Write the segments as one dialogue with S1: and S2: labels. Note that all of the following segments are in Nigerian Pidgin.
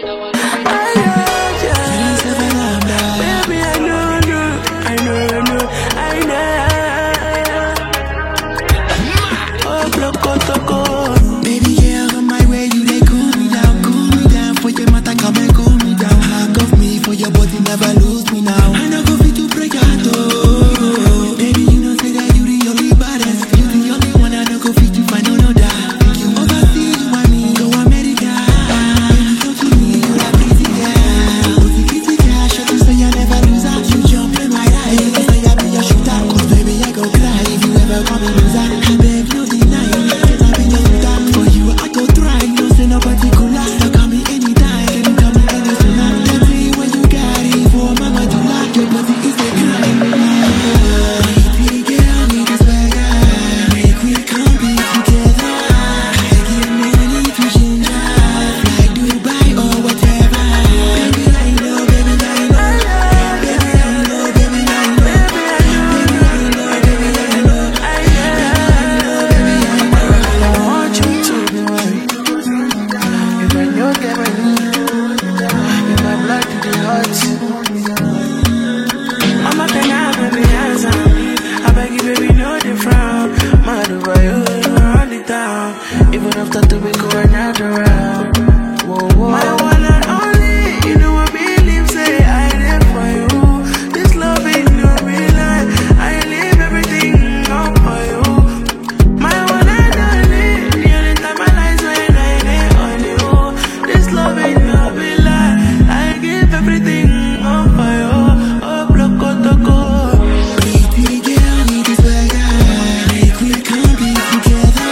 S1: Even after to be going out around. Whoa. My one and only, you know I believe, say I live for you. This love ain't no real lie. I leave everything up for you. My one and only, the only time I lie when I lay on you. This love ain't no real lie. I give everything up for you. Oh, block out the code.
S2: Pretty girl, need this swagger. Make we come be together.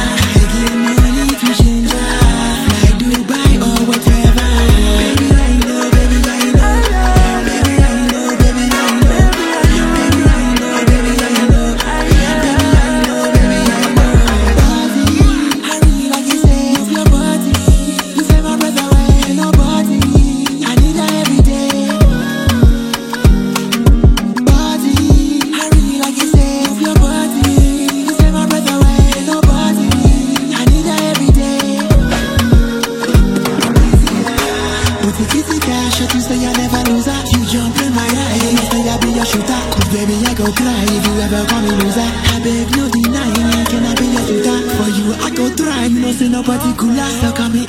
S2: You say I never lose her. You jump in my eyes, say I be your shooter. Cause baby I go cry if you ever call me loser. I beg no denying, can I be your shooter? For you I go try, no say no particular. So call me